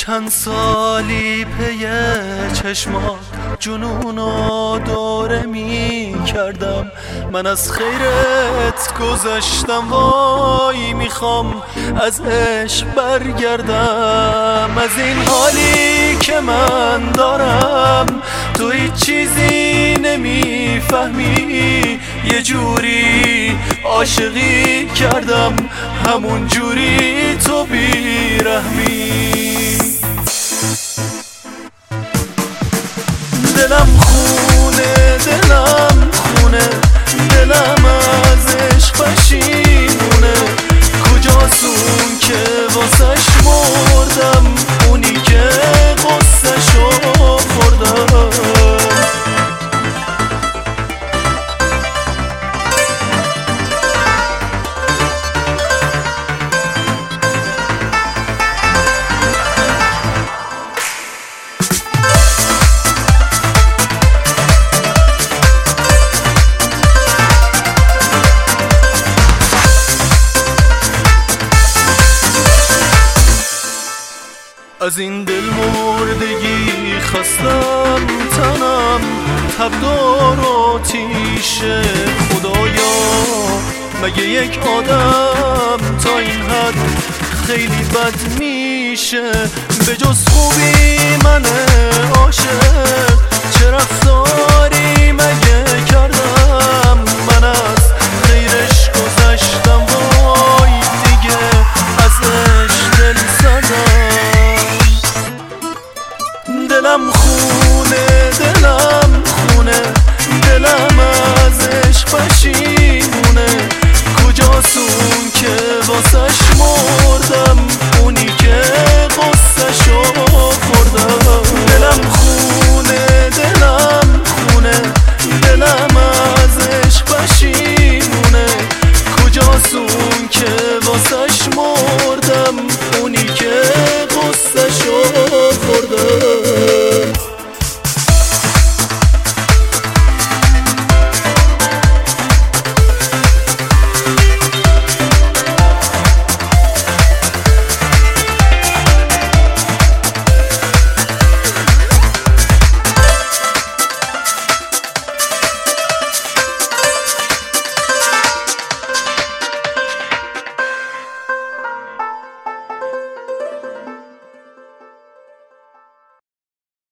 چند سالی پی چشمات جنونو دوره می کردم. من از خیرت گذشتم، وای میخوام از عشق برگردم. از این حالی که من دارم تو هیچ چیزی نمیفهمی. یه جوری عاشقی کردم، همون جوری تو بیرحمی. دلم خونه، دلم خونه، دلم از عشق پشیمونه. کجاست اون که واسش مردم، اونی که غصه‌شو خوردم. از این دل مردگی خستم تنم، تبدار و تیشه. خدایا مگه یک آدم تا این حد خیلی بد میشه؟ به جز خوبی من عاشق چه رفتاری مگه کردم؟ من از خیرش گذشتم، وای دیگه ازش دل زدم. دلم خونه، دلم خونه، دلم از عشق پشیمونه. کجاست اون که واسش مردم، اونی که غصه‌شو خوردم. دلم خونه، دلم خونه، دلم از عشق پشیمونه.